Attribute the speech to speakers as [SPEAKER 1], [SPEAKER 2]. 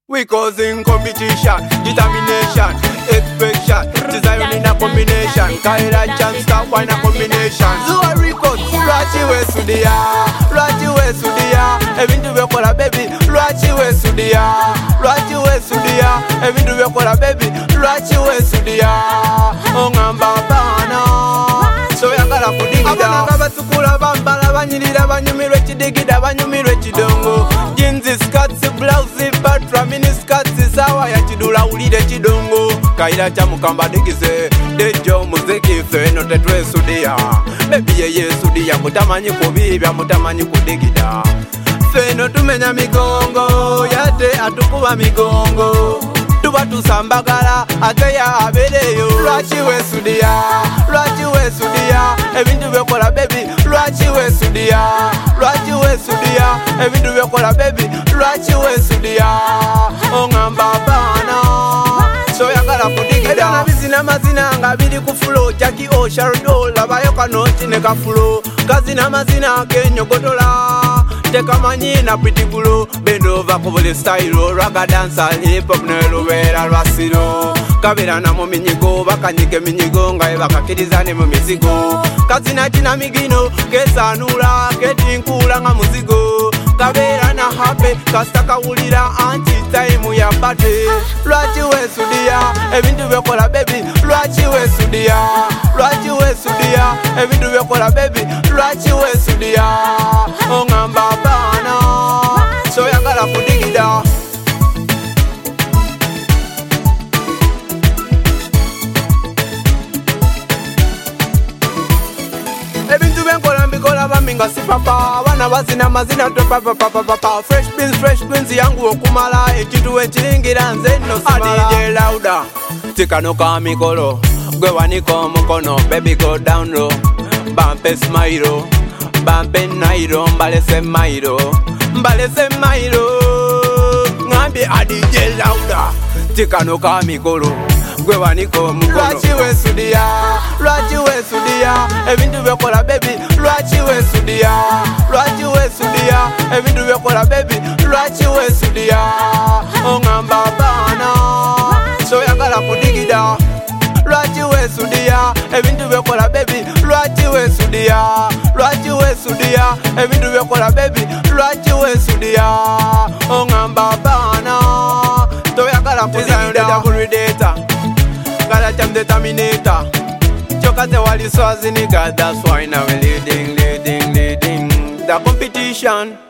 [SPEAKER 1] We causing competition, determination, expectation, design in a combination, Kaira chance stop in a combination. Zua records, Rachi we sudia, Rachi we sudia, Evin we call a baby, Rachi we sudia, Rachi we sudia, Evin we call a baby, Rachi we sudia, Ongamba bana, so ya kala kudigida. Abana kaba tukula bambala banyirira banyumirwe kidigida banyumirwe kidongo. Jeans skirts blouse patra mini skirts sawa ya kidula ulide kidongo. Kaira cha mukamba digize dejo muziki feno tetwe sudia. Baby ye sudia mutamanyi kubibya mutamanyi kudigida. Feno tumenya migongo yate atukuba migongo. Tuba tusambagala ate ya abereyo. Lwachi we sudia, lwachi we sudia, ebintu byekola baby, lwachi we sudia, lwachi we sudia, ebintu byekola baby, lwachi we sudia, ongamba bana, so yagala kudigida. Na bizina mazina nga biri ku flow, Jackie O Shardo labayo kanoti ne ka flow, kazina mazina kenyogotola. Teka manyi na pretty gulo, bend over kubuli style, raga dancer, hip hop nelo vera rasiro. Kabira na mu minyigo, bakanyike minyigo, nga bakakiriza ne mu mizigo. Kazina tina migino, kesanula, ketinkula nga muzigo. Kabira na happy, kastaka ulira anti time ya bate. Lwachi we sudia, ebintu byekola baby, lwachi we sudia, lwachi we sudia, ebintu byekola baby, lwachi we sudia, ongamba bana, so yagala kudigida. Ebintu byenkola mbikola baminga si papa, abana bazina mazina to papa. Fresh beans yangu okumala, ekintu ekiringira nze no simala. DJ Louder, tikano ka mikolo, gwe waniko mukono, baby go down low. Bampe smile, bampe nairo, mbalese mairo, ngambi a DJ Louder, tikano ka mikolo, gwe waniko mukono. Lwachi we sudia, lwachi we sudia, ebintu byekola baby, lwachi we sudia, lwachi we sudia, ebintu byekola baby, lwachi we sudia, ongamba bana, so yagala kudigida. Lwachi we sudia, ebintu byekola baby, lwachi we sudia, lwachi we sudia, ebintu byekola baby, lwachi we sudia, ongamba bana, to yagala kudigida. Predator, gotta jam the terminator. Chokate wali swazi nigga, that's why now we leading the competition.